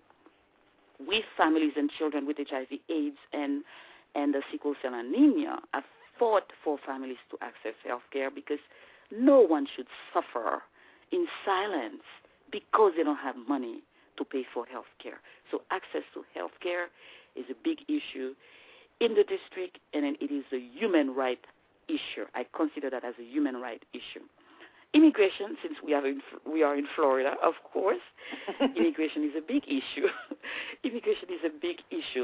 with families and children with H I V AIDS and, and the sickle cell anemia. I fought for families to access health care because no one should suffer in silence because they don't have money to pay for health care. So access to health care is a big issue in the district, and it is a human right issue. I consider that as a human right issue. Immigration, since we are in, we are in Florida, of course, immigration is a big issue. Immigration is a big issue.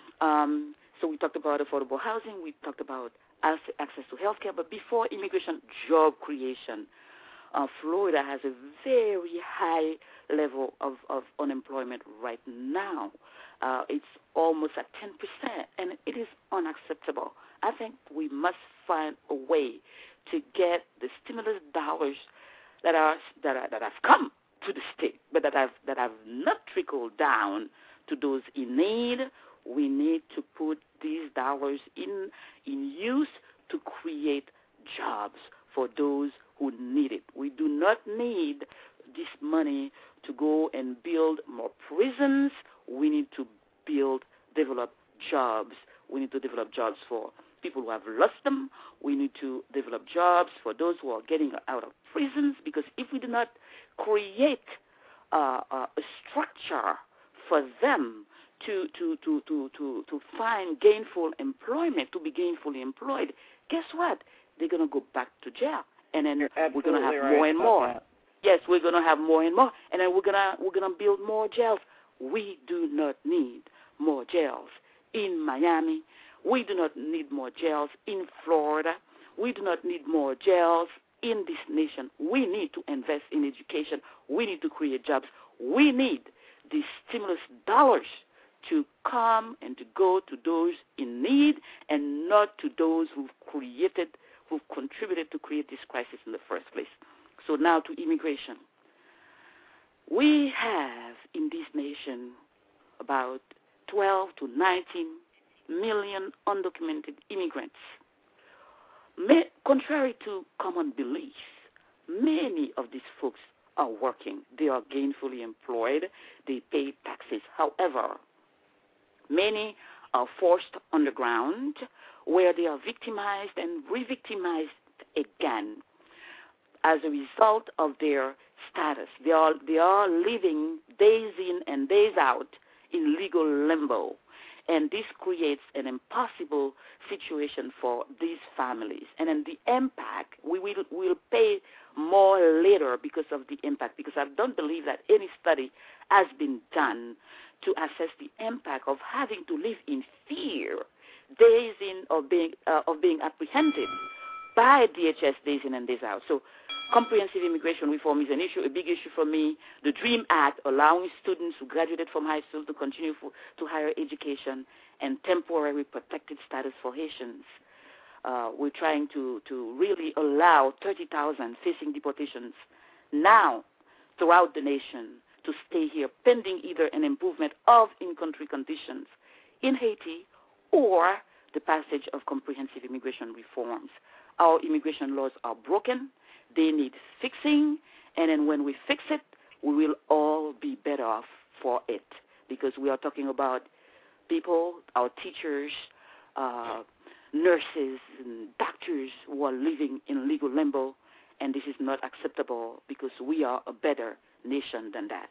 Um, so we talked about affordable housing. We talked about access to health care. But before immigration, job creation. Uh, Florida has a very high level of, of unemployment right now. Uh, it's almost at ten percent, and it is unacceptable. I think we must find a way to get the stimulus dollars that are that are, that have come to the state, but that have that have not trickled down to those in need. We need to put these dollars in in use to create jobs for those who need it. We do not need this money to go and build more prisons. We need to build, develop jobs. We need to develop jobs for people who have lost them. We need to develop jobs for those who are getting out of prisons, because if we do not create uh, uh, a structure for them to, to, to, to, to, to find gainful employment, to be gainfully employed, guess what? They're going to go back to jail. And then we're going to have right more and more. that. Yes, we're going to have more and more. And then we're going to we're going to build more jails. We do not need more jails in Miami. We do not need more jails in Florida. We do not need more jails in this nation. We need to invest in education. We need to create jobs. We need these stimulus dollars to come and to go to those in need and not to those who've created, who've contributed to create this crisis in the first place. So now to immigration. We have in this nation about twelve to nineteen million undocumented immigrants. May, contrary to common belief, many of these folks are working. They are gainfully employed. They pay taxes. However, Many are forced underground, where they are victimized and re-victimized again as a result of their status. They are, they are living days in and days out in legal limbo. And this creates an impossible situation for these families. And then the impact, we will will pay more later because of the impact, because I don't believe that any study has been done to assess the impact of having to live in fear, days in of being, uh, of being apprehended by D H S days in and days out. So comprehensive immigration reform is an issue, a big issue for me. The DREAM Act, allowing students who graduated from high school to continue for, to higher education, and temporary protected status for Haitians. Uh, we're trying to, to really allow thirty thousand facing deportations now throughout the nation to stay here pending either an improvement of in-country conditions in Haiti or the passage of comprehensive immigration reforms. Our immigration laws are broken. They need fixing, and then when we fix it, we will all be better off for it, because we are talking about people, our teachers, uh, nurses, and doctors who are living in legal limbo, and this is not acceptable because we are a better nation than that.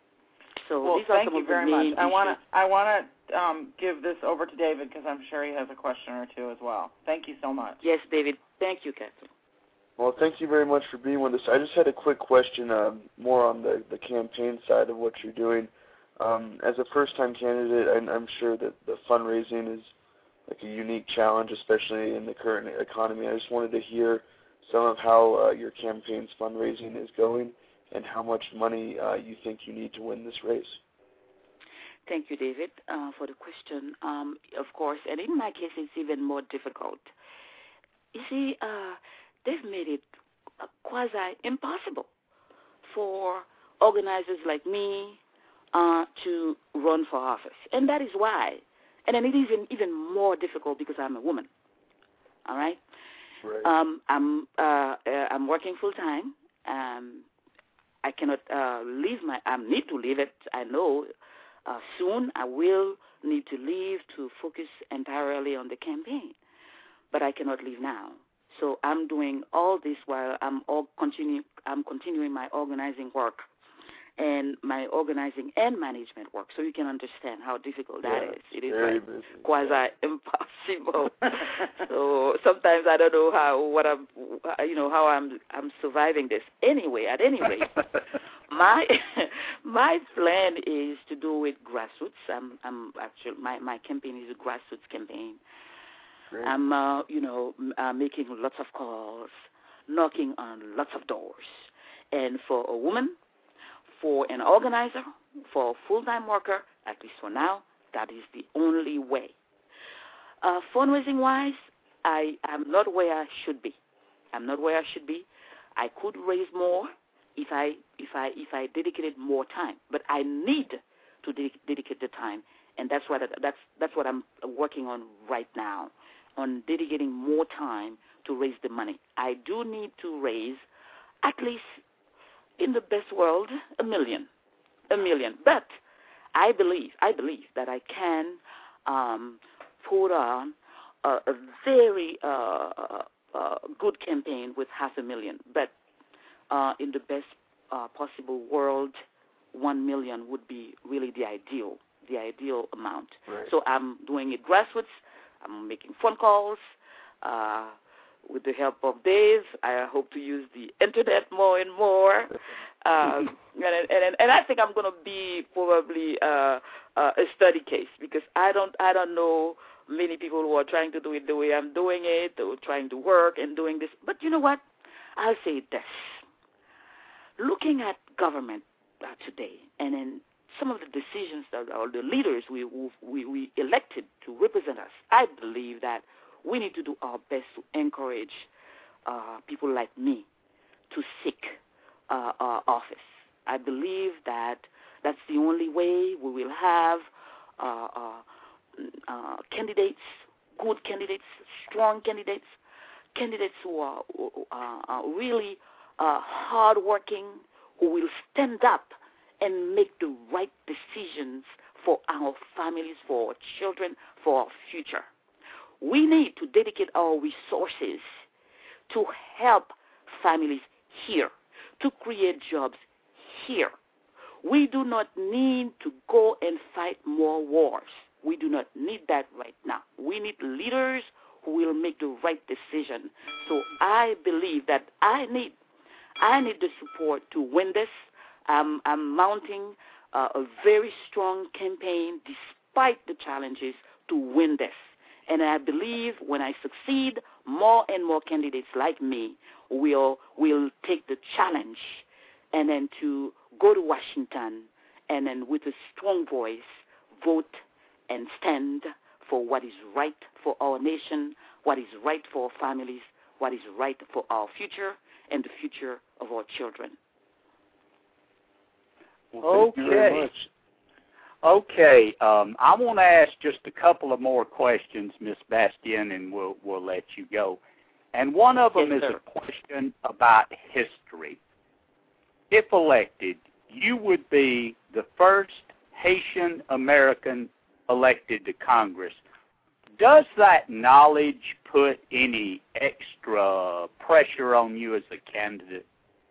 So well, these are thank some you of very the main much. I want issues. to I want to um, give this over to David because I'm sure he has a question or two as well. Thank you so much. Yes, David. Thank you, Catherine. Well, thank you very much for being with us. I just had a quick question, um, more on the, the campaign side of what you're doing. Um, as a first-time candidate, I'm, I'm sure that the fundraising is like a unique challenge, especially in the current economy. I just wanted to hear some of how uh, your campaign's fundraising is going and how much money uh, you think you need to win this race. Thank you, David, uh, for the question. Um, of course, and in my case, it's even more difficult. You see, uh, they've made it quasi-impossible for organizers like me uh, to run for office. And that is why. And then it is even, even more difficult because I'm a woman. All right? Right. Um, I'm, uh, uh, I'm working full-time. Um, I cannot uh, leave my – I need to leave it. I know uh, soon I will need to leave to focus entirely on the campaign. But I cannot leave now. So I'm doing all this while I'm all continue, I'm continuing my organizing work and my organizing and management work, so you can understand how difficult that yeah, is. It is very like busy. quasi-impossible. So sometimes I don't know how what I'm, you know, how I'm I'm surviving this. Anyway, at any rate, my my plan is to do it grassroots. I'm I'm actually my my campaign is a grassroots campaign. Great. I'm, uh, you know, uh, making lots of calls, knocking on lots of doors. And for a woman, for an organizer, for a full-time worker, at least for now, that is the only way. Uh, fundraising-wise, I am not where I should be. I'm not where I should be. I could raise more if I if I if I dedicated more time, but I need to de- dedicate the time, and that's what that's that's what I'm working on right now. On dedicating more time to raise the money. I do need to raise at least, in the best world, a million, a million. But I believe, I believe that I can um, put on a, a very uh, uh, good campaign with half a million. But uh, in the best uh, possible world, one million would be really the ideal, the ideal amount. Right. So I'm doing it grassroots. I'm making phone calls uh, with the help of Dave. I hope to use the internet more and more. Um, and, and and I think I'm going to be probably uh, uh, a study case because I don't I don't know many people who are trying to do it the way I'm doing it, or trying to work and doing this. But you know what? I'll say this. Looking at government uh, today and then some of the decisions that or the leaders we, we we elected to represent us, I believe that we need to do our best to encourage uh, people like me to seek uh, uh, office. I believe that that's the only way we will have uh, uh, uh, candidates, good candidates, strong candidates, candidates who are, who are, are really uh, hardworking, who will stand up and make the right decisions for our families, for our children, for our future. We need to dedicate our resources to help families here, to create jobs here. We do not need to go and fight more wars. We do not need that right now. We need leaders who will make the right decision. So I believe that I need I need the support to win this. Um, I'm mounting uh, a very strong campaign despite the challenges to win this. And I believe when I succeed, more and more candidates like me will will take the challenge and then to go to Washington and then with a strong voice vote and stand for what is right for our nation, what is right for our families, what is right for our future and the future of our children. Well, okay. Okay. Um, I want to ask just a couple of more questions, Miz Bastien, and we'll we'll let you go. And one of them yes, is sir. a question about history. If elected, you would be the first Haitian American elected to Congress. Does that knowledge put any extra pressure on you as a candidate?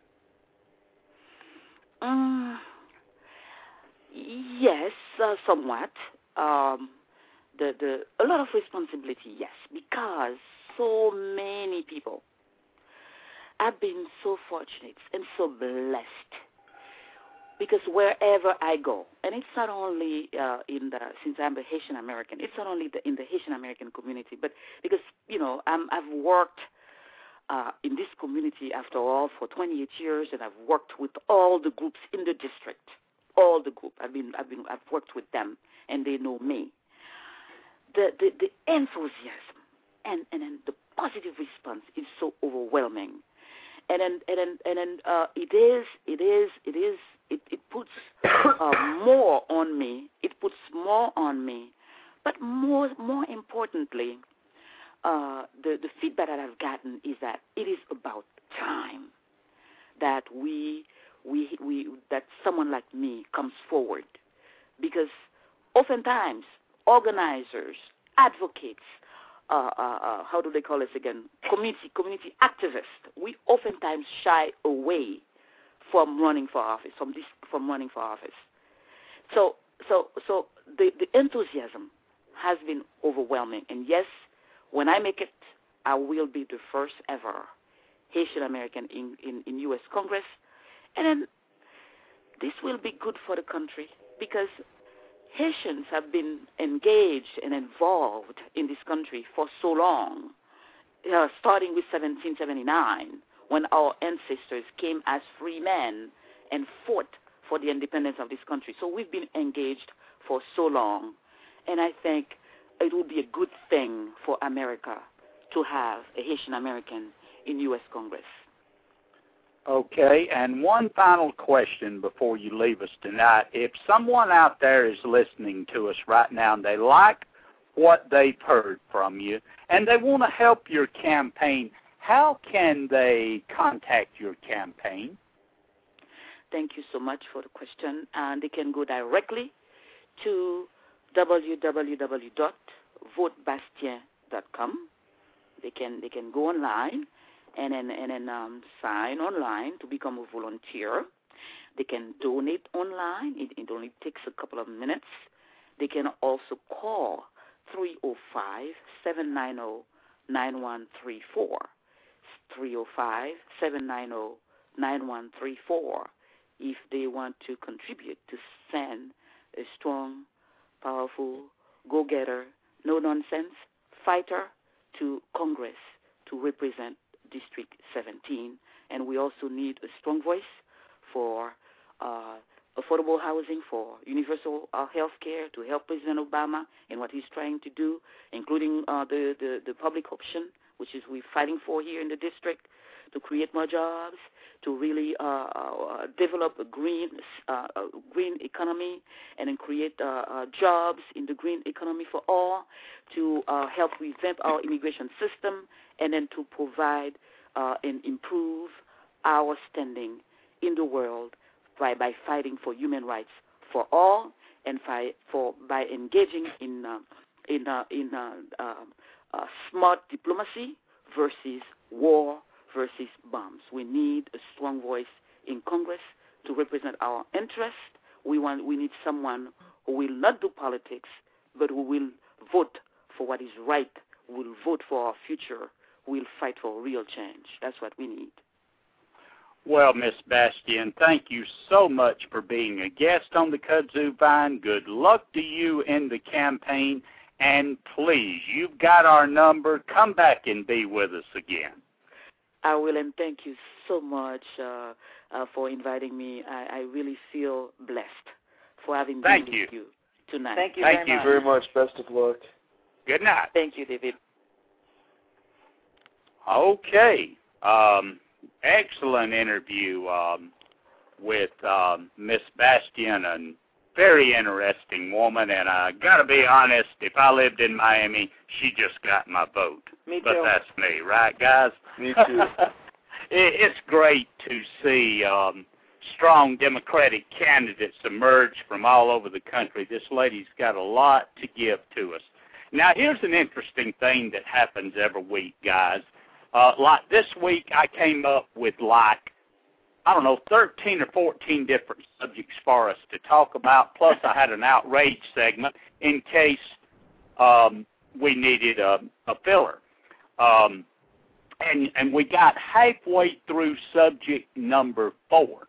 Um, yes, uh, somewhat. Um, the the a lot of responsibility, yes, because so many people. I've been so fortunate and so blessed because wherever I go, and it's not only uh, in the since I'm a Haitian American, it's not only the, in the Haitian American community, but because you know I'm, I've worked uh, in this community after all for twenty-eight years, and I've worked with all the groups in the district, all the group. I've been I've been I've worked with them, and they know me. The the, the enthusiasm and and, and the positive response is so overwhelming. And then, and then, and then, uh, it is, it is, it is, it, it puts uh, more on me. It puts more on me, but more, more importantly, uh, the the feedback that I've gotten is that it is about time that we, we, we, that someone like me comes forward, because oftentimes organizers, advocates. Uh, uh, uh, how do they call us again? Community, community activists. We oftentimes shy away from running for office, from this, from running for office. So, so, so the, the enthusiasm has been overwhelming. And yes, when I make it, I will be the first ever Haitian American in, in, in U S Congress, and then this will be good for the country because Haitians have been engaged and involved in this country for so long, uh, starting with seventeen seventy-nine, when our ancestors came as free men and fought for the independence of this country. So we've been engaged for so long, and I think it would be a good thing for America to have a Haitian American in U S Congress. Okay, and one final question before you leave us tonight. If someone out there is listening to us right now and they like what they've heard from you and they want to help your campaign, how can they contact your campaign? Thank you so much for the question. And they can go directly to w w w dot vote bastien dot com. They can they can go online and then, and then um, sign online to become a volunteer. They can donate online. It, it only takes a couple of minutes. They can also call three oh five, seven nine oh, nine one three four, three oh five, seven nine oh, nine one three four, if they want to contribute to send a strong, powerful, go-getter, no-nonsense fighter to Congress to represent District seventeen, and we also need a strong voice for uh, affordable housing, for universal uh, health care, to help President Obama in what he's trying to do, including uh, the, the, the public option, which is we're fighting for here in the district, to create more jobs, to really uh, uh, develop a green uh, a green economy, and then create uh, uh, jobs in the green economy for all, to uh, help revamp our immigration system, and then to provide uh, and improve our standing in the world by, by fighting for human rights for all and fight for by engaging in uh, in uh, in uh, uh, uh, smart diplomacy versus war versus bombs. We need a strong voice in Congress to represent our interests. We want we need someone who will not do politics, but who will vote for what is right, who will vote for our future, who will fight for real change. That's what we need. Well, Miss Bastien, thank you so much for being a guest on the Kudzu Vine. Good luck to you in the campaign. And please, you've got our number. Come back and be with us again. I will, and thank you so much uh, uh, for inviting me. I, I really feel blessed for having been thank with you. you tonight. Thank you thank very you much. very much. Best of luck. Good night. Thank you, David. Okay. Um, excellent interview um, with um, Miss Bastien, a very interesting woman, and I got to be honest, if I lived in Miami, she just got my vote. Me too. But that's me, right, guys? Me too. it, it's great to see um, strong Democratic candidates emerge from all over the country. This lady's got a lot to give to us. Now, here's an interesting thing that happens every week, guys. Uh, like this week, I came up with like, I don't know, thirteen or fourteen different subjects for us to talk about, plus I had an outrage segment in case um, we needed a, a filler. Um, and, and we got halfway through subject number four.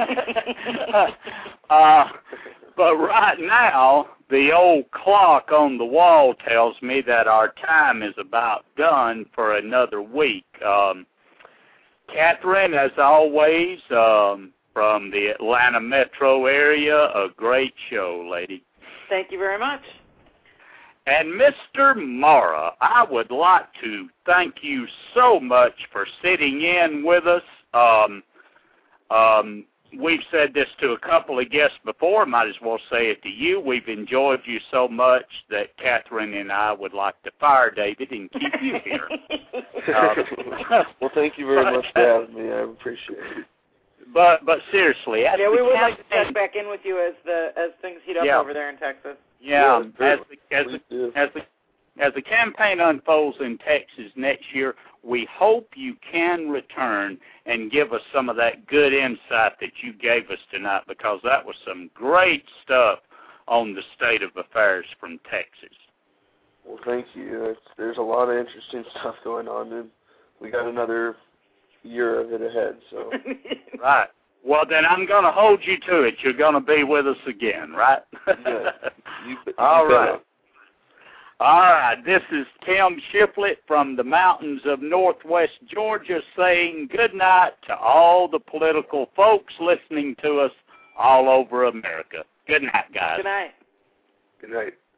uh, but right now, the old clock on the wall tells me that our time is about done for another week. Um, Catherine, as always, um, from the Atlanta metro area, a great show, lady. Thank you very much. And Mister Mara, I would like to thank you so much for sitting in with us. Um, um, we've said this to a couple of guests before. Might as well say it to you. We've enjoyed you so much that Catherine and I would like to fire David and keep you here. uh, well, thank you very much for having me. I appreciate it. But but seriously, yeah, we would like to campaign, check back in with you as the as things heat up yeah. over there in Texas. Yeah, yeah as the, as the, as the as the campaign unfolds in Texas next year, we hope you can return and give us some of that good insight that you gave us tonight, because that was some great stuff on the state of affairs from Texas. Well, thank you. It's, there's a lot of interesting stuff going on, and we got another year of it ahead. So right. Well, then I'm going to hold you to it. You're going to be with us again, right? Yeah. You, you All right. better. All right. This is Tim Shiflett from the mountains of northwest Georgia saying good night to all the political folks listening to us all over America. Good night, guys. Good night. Good night.